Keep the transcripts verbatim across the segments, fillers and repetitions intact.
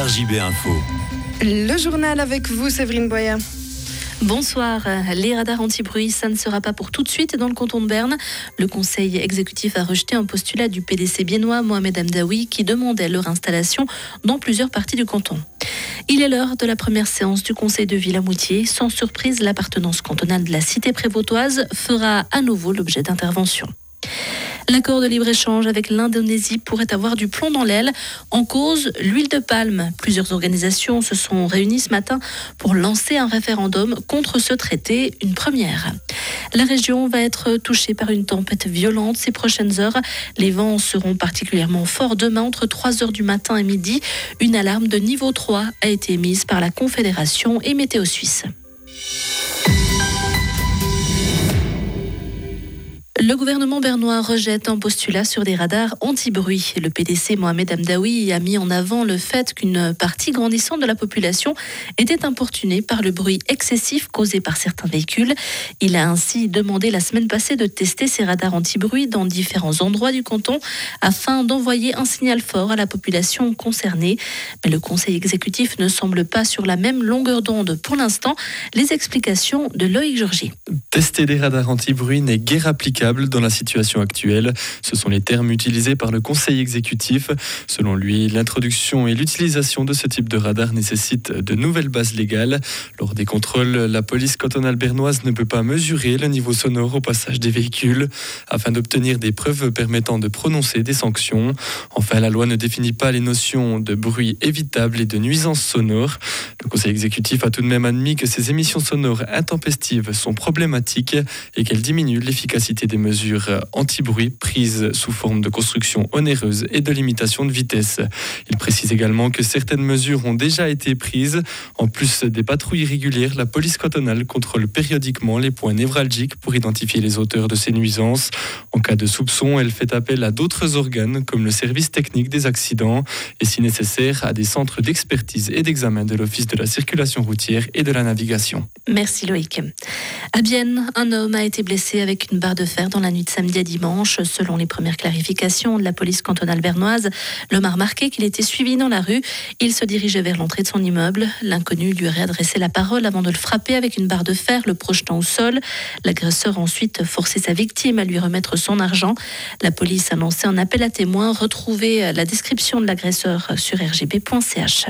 R J B Info. Le journal avec vous, Séverine Boya. Bonsoir. Les radars anti-bruit, ça ne sera pas pour tout de suite dans le canton de Berne. Le conseil exécutif a rejeté un postulat du P D C biennois Mohamed Hamdaoui qui demandait leur installation dans plusieurs parties du canton. Il est l'heure de la première séance du conseil de ville à Moutier. Sans surprise, l'appartenance cantonale de la cité prévôtoise fera à nouveau l'objet d'intervention. L'accord de libre-échange avec l'Indonésie pourrait avoir du plomb dans l'aile. En cause, l'huile de palme. Plusieurs organisations se sont réunies ce matin pour lancer un référendum contre ce traité, une première. La région va être touchée par une tempête violente ces prochaines heures. Les vents seront particulièrement forts demain entre trois heures du matin et midi. Une alarme de niveau trois a été émise par la Confédération et Météo Suisse. Le gouvernement bernois rejette un postulat sur des radars anti-bruit. Le P D C Mohamed Hamdaoui a mis en avant le fait qu'une partie grandissante de la population était importunée par le bruit excessif causé par certains véhicules. Il a ainsi demandé la semaine passée de tester ces radars anti-bruit dans différents endroits du canton afin d'envoyer un signal fort à la population concernée. Mais le conseil exécutif ne semble pas sur la même longueur d'onde pour l'instant. Les explications de Loïc Georgie. Tester des radars anti-bruit n'est guère applicable dans la situation actuelle. Ce sont les termes utilisés par le conseil exécutif. Selon lui, l'introduction et l'utilisation de ce type de radar nécessitent de nouvelles bases légales. Lors des contrôles, la police cantonale bernoise ne peut pas mesurer le niveau sonore au passage des véhicules afin d'obtenir des preuves permettant de prononcer des sanctions. Enfin, la loi ne définit pas les notions de bruit évitable et de nuisance sonore. Le conseil exécutif a tout de même admis que ces émissions sonores intempestives sont problématiques et qu'elles diminuent l'efficacité des mesures anti-bruit prises sous forme de construction onéreuse et de limitation de vitesse. Il précise également que certaines mesures ont déjà été prises. En plus des patrouilles régulières, la police cantonale contrôle périodiquement les points névralgiques pour identifier les auteurs de ces nuisances. En cas de soupçon, elle fait appel à d'autres organes comme le service technique des accidents et si nécessaire à des centres d'expertise et d'examen de l'Office de la circulation routière et de la navigation. Merci Loïc. À Bienne, un homme a été blessé avec une barre de fer dans la nuit de samedi à dimanche. Selon les premières clarifications de la police cantonale bernoise, l'homme a remarqué qu'il était suivi dans la rue. Il se dirigeait vers l'entrée de son immeuble. L'inconnu lui aurait adressé la parole avant de le frapper avec une barre de fer, le projetant au sol. L'agresseur a ensuite forcé sa victime à lui remettre son argent. La police a lancé un appel à témoins. Retrouvez la description de l'agresseur sur r j b point c h.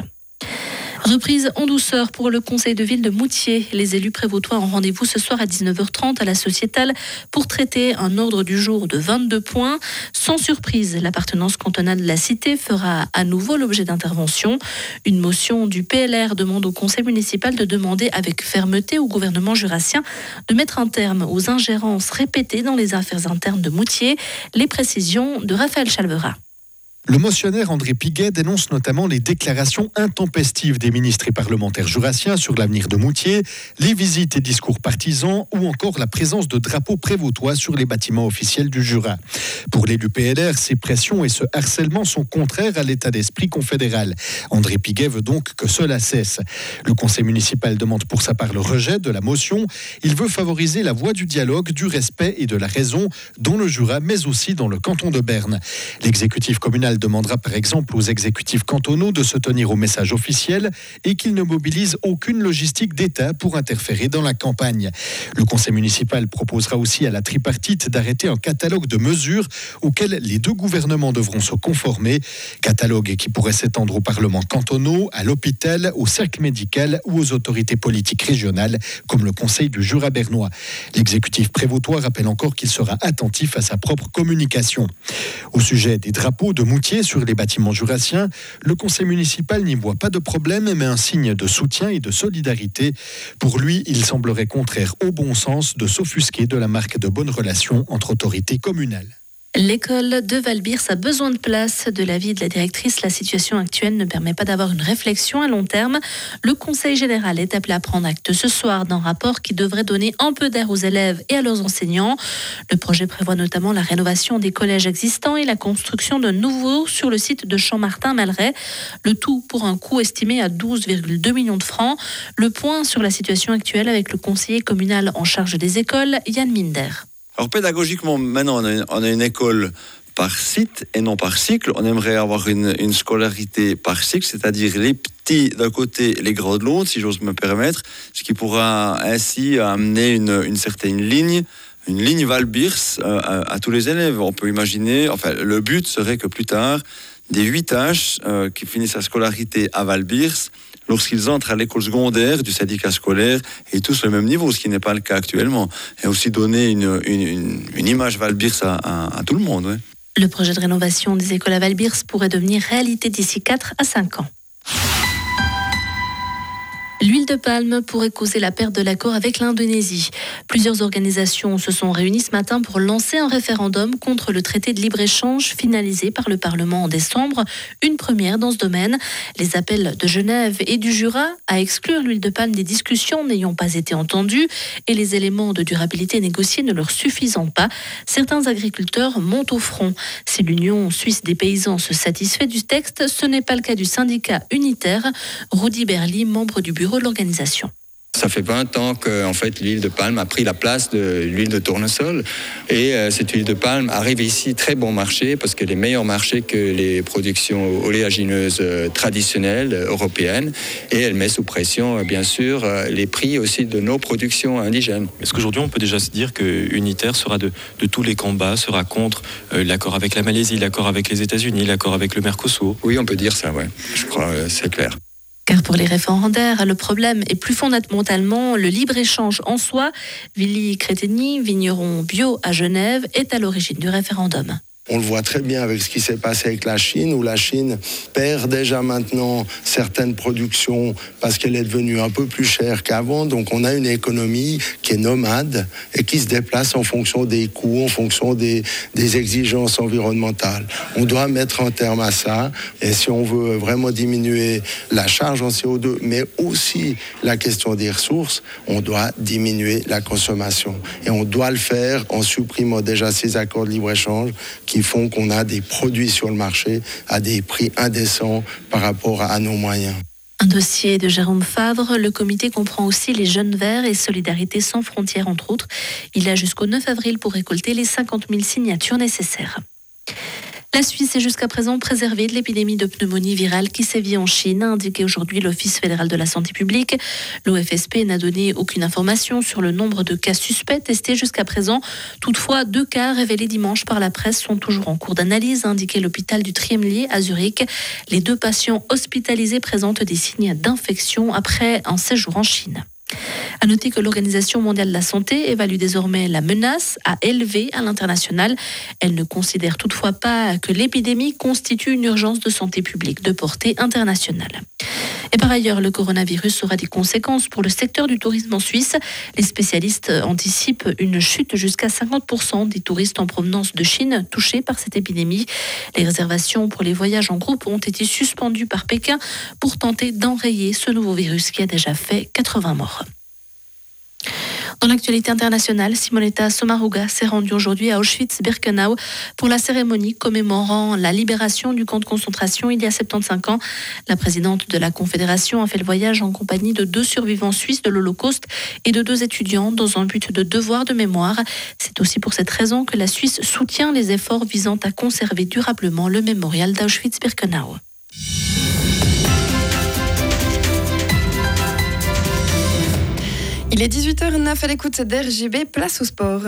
Reprise en douceur pour le conseil de ville de Moutier. Les élus prévôtois ont rendez-vous ce soir à dix-neuf heures trente à la Sociétale pour traiter un ordre du jour de vingt-deux points. Sans surprise, l'appartenance cantonale de la cité fera à nouveau l'objet d'intervention. Une motion du P L R demande au conseil municipal de demander avec fermeté au gouvernement jurassien de mettre un terme aux ingérences répétées dans les affaires internes de Moutier. Les précisions de Raphaël Chalvera. Le motionnaire André Piguet dénonce notamment les déclarations intempestives des ministres et parlementaires jurassiens sur l'avenir de Moutier, les visites et discours partisans ou encore la présence de drapeaux prévôtois sur les bâtiments officiels du Jura. Pour l'élu P L R, ces pressions et ce harcèlement sont contraires à l'état d'esprit confédéral. André Piguet veut donc que cela cesse. Le conseil municipal demande pour sa part le rejet de la motion. Il veut favoriser la voie du dialogue, du respect et de la raison dans le Jura, mais aussi dans le canton de Berne. L'exécutif communal demandera par exemple aux exécutifs cantonaux de se tenir au message officiel et qu'ils ne mobilisent aucune logistique d'État pour interférer dans la campagne. Le conseil municipal proposera aussi à la tripartite d'arrêter un catalogue de mesures auxquelles les deux gouvernements devront se conformer. Catalogue qui pourrait s'étendre aux parlements cantonaux, à l'hôpital, au cercle médical ou aux autorités politiques régionales comme le conseil du Jura bernois. L'exécutif prévôtois rappelle encore qu'il sera attentif à sa propre communication. Au sujet des drapeaux de Moutier sur les bâtiments jurassiens, le conseil municipal n'y voit pas de problème, mais un signe de soutien et de solidarité. Pour lui, il semblerait contraire au bon sens de s'offusquer de la marque de bonnes relations entre autorités communales. L'école de Valbirs a besoin de place. De l'avis de la directrice, la situation actuelle ne permet pas d'avoir une réflexion à long terme. Le conseil général est appelé à prendre acte ce soir d'un rapport qui devrait donner un peu d'air aux élèves et à leurs enseignants. Le projet prévoit notamment la rénovation des collèges existants et la construction de nouveaux sur le site de Champ-Martin-Malray. Le tout pour un coût estimé à douze virgule deux millions de francs. Le point sur la situation actuelle avec le conseiller communal en charge des écoles, Yann Minder. Alors pédagogiquement, maintenant on a une, on a une école par site et non par cycle. On aimerait avoir une, une scolarité par cycle, c'est-à-dire les petits d'un côté, les grands de l'autre, si j'ose me permettre, ce qui pourra ainsi amener une, une certaine ligne, une ligne Val-Birs euh, à, à tous les élèves. On peut imaginer, enfin, le but serait que plus tard, des huit H euh, qui finissent la scolarité à Val-Birs, lorsqu'ils entrent à l'école secondaire du syndicat scolaire, aient tous le même niveau, ce qui n'est pas le cas actuellement. Et aussi donner une, une, une, une image Val-Birs à, à, à tout le monde. Ouais. Le projet de rénovation des écoles à Val-Birs pourrait devenir réalité d'ici quatre à cinq ans. L'huile de palme pourrait causer la perte de l'accord avec l'Indonésie. Plusieurs organisations se sont réunies ce matin pour lancer un référendum contre le traité de libre-échange finalisé par le Parlement en décembre, une première dans ce domaine. Les appels de Genève et du Jura à exclure l'huile de palme des discussions n'ayant pas été entendus et les éléments de durabilité négociés ne leur suffisant pas, certains agriculteurs montent au front. Si l'Union suisse des paysans se satisfait du texte, ce n'est pas le cas du syndicat unitaire. Rudi Berli, membre du bureau de l'organisation. Ça fait vingt ans que en fait, l'huile de palme a pris la place de l'huile de tournesol. Et euh, cette huile de palme arrive ici très bon marché parce qu'elle est meilleur marché que les productions oléagineuses euh, traditionnelles euh, européennes. Et elle met sous pression, euh, bien sûr, euh, les prix aussi de nos productions indigènes. Est-ce qu'aujourd'hui, on peut déjà se dire que Unitaire sera de, de tous les combats, sera contre euh, l'accord avec la Malaisie, l'accord avec les États-Unis, l'accord avec le Mercosur? Oui, on peut dire ça, ouais. Je crois que euh, c'est clair. Car pour les référendaires, le problème est plus fondamentalement le libre-échange en soi. Willy Créteny, vigneron bio à Genève, est à l'origine du référendum. On le voit très bien avec ce qui s'est passé avec la Chine, où la Chine perd déjà maintenant certaines productions parce qu'elle est devenue un peu plus chère qu'avant. Donc on a une économie qui est nomade et qui se déplace en fonction des coûts, en fonction des, des exigences environnementales. On doit mettre un terme à ça. Et si on veut vraiment diminuer la charge en C O deux, mais aussi la question des ressources, on doit diminuer la consommation. Et on doit le faire en supprimant déjà ces accords de libre-échange qui font qu'on a des produits sur le marché à des prix indécents par rapport à nos moyens. Un dossier de Jérôme Favre. Le comité comprend aussi les Jeunes Verts et Solidarité sans frontières, entre autres. Il a jusqu'au neuf avril pour récolter les cinquante mille signatures nécessaires. La Suisse est jusqu'à présent préservée de l'épidémie de pneumonie virale qui sévit en Chine, a indiqué aujourd'hui l'Office fédéral de la santé publique. L'O F S P n'a donné aucune information sur le nombre de cas suspects testés jusqu'à présent. Toutefois, deux cas révélés dimanche par la presse sont toujours en cours d'analyse, a indiqué l'hôpital du Triemlier à Zurich. Les deux patients hospitalisés présentent des signes d'infection après un séjour en Chine. À noter que l'Organisation mondiale de la santé évalue désormais la menace à élever à l'international. Elle ne considère toutefois pas que l'épidémie constitue une urgence de santé publique de portée internationale. Et par ailleurs, le coronavirus aura des conséquences pour le secteur du tourisme en Suisse. Les spécialistes anticipent une chute jusqu'à cinquante pour cent des touristes en provenance de Chine touchés par cette épidémie. Les réservations pour les voyages en groupe ont été suspendues par Pékin pour tenter d'enrayer ce nouveau virus qui a déjà fait quatre-vingts morts. Dans l'actualité internationale, Simonetta Sommaruga s'est rendue aujourd'hui à Auschwitz-Birkenau pour la cérémonie commémorant la libération du camp de concentration il y a soixante-quinze ans. La présidente de la Confédération a fait le voyage en compagnie de deux survivants suisses de l'Holocauste et de deux étudiants dans un but de devoir de mémoire. C'est aussi pour cette raison que la Suisse soutient les efforts visant à conserver durablement le mémorial d'Auschwitz-Birkenau. Il est dix-huit heures neuf à l'écoute d'R J B, place au sport.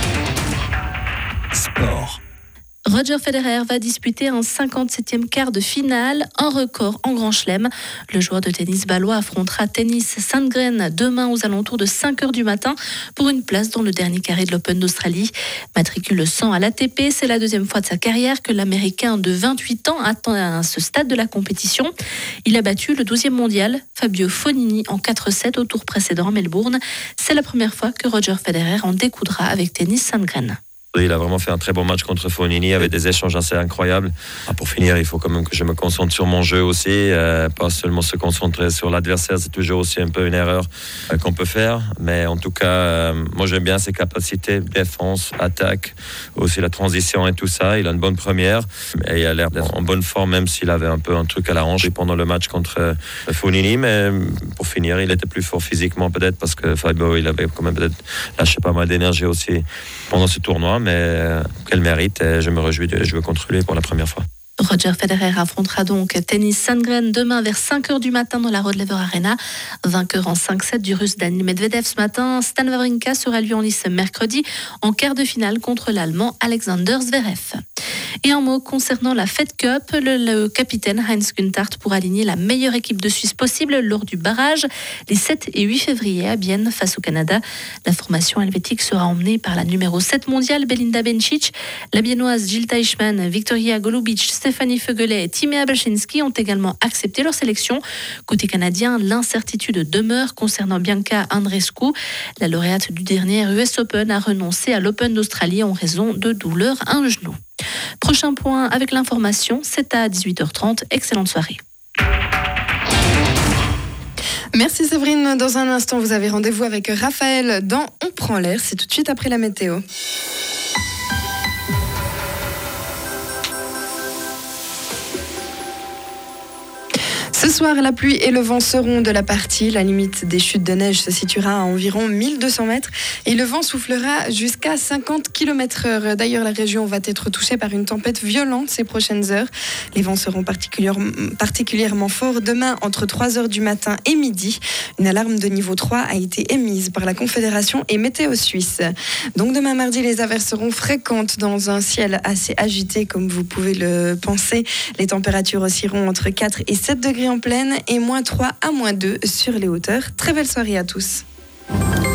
Sport. Roger Federer va disputer un cinquante-septième quart de finale, un record en Grand Chelem. Le joueur de tennis bâlois affrontera Tennys Sandgren demain aux alentours de cinq heures du matin pour une place dans le dernier carré de l'Open d'Australie. Matricule cent à l'A T P, c'est la deuxième fois de sa carrière que l'Américain de vingt-huit ans atteint à ce stade de la compétition. Il a battu le douzième mondial, Fabio Fognini, en quatre sept au tour précédent à Melbourne. C'est la première fois que Roger Federer en découdra avec Tennys Sandgren. Il a vraiment fait un très bon match contre Fognini avec des échanges assez incroyables. Ah, pour finir, il faut quand même que je me concentre sur mon jeu aussi, euh, pas seulement se concentrer sur l'adversaire, c'est toujours aussi un peu une erreur euh, qu'on peut faire. Mais en tout cas, euh, moi j'aime bien ses capacités, défense, attaque, aussi la transition et tout ça. Il a une bonne première et il a l'air d'être en bonne forme, même s'il avait un peu un truc à la hanche pendant le match contre euh, Fognini. Mais pour finir, il était plus fort physiquement peut-être parce que Fabio, il avait quand même peut-être lâché pas mal d'énergie aussi pendant ce tournoi. mais qu'elle mérite. Et je me réjouis de jouer contre lui pour la première fois. Roger Federer affrontera donc Tennis Sandgren demain vers cinq heures du matin dans la Rod Laver Arena. Vainqueur en cinq sept du Russe Daniil Medvedev ce matin, Stan Wawrinka sera lui en lice mercredi en quart de finale contre l'Allemand Alexander Zverev. Et un mot concernant la Fed Cup, le, le capitaine Heinz Gunthardt pourra aligner la meilleure équipe de Suisse possible lors du barrage les sept et huit février à Bienne face au Canada. La formation helvétique sera emmenée par la numéro sept mondiale Belinda Bencic. La biennoise Jill Teichmann, Victoria Golubic, Stéphanie Fegelet et Timea Balczynski ont également accepté leur sélection. Côté canadien, l'incertitude demeure concernant Bianca Andreescu. La lauréate du dernier U S Open a renoncé à l'Open d'Australie en raison de douleurs à un genou. Prochain point avec l'information, c'est à dix-huit heures trente. Excellente soirée. Merci Séverine. Dans un instant, vous avez rendez-vous avec Raphaël dans On prend l'air. C'est tout de suite après la météo. Ce soir, la pluie et le vent seront de la partie. La limite des chutes de neige se situera à environ mille deux cents mètres et le vent soufflera jusqu'à cinquante kilomètres heure. D'ailleurs, la région va être touchée par une tempête violente ces prochaines heures. Les vents seront particulièrement forts demain entre trois heures du matin et midi. Une alarme de niveau trois a été émise par la Confédération et Météo Suisse. Donc demain mardi, les averses seront fréquentes dans un ciel assez agité comme vous pouvez le penser. Les températures oscilleront entre quatre et sept degrés en plaine et moins trois à moins deux sur les hauteurs. Très belle soirée à tous.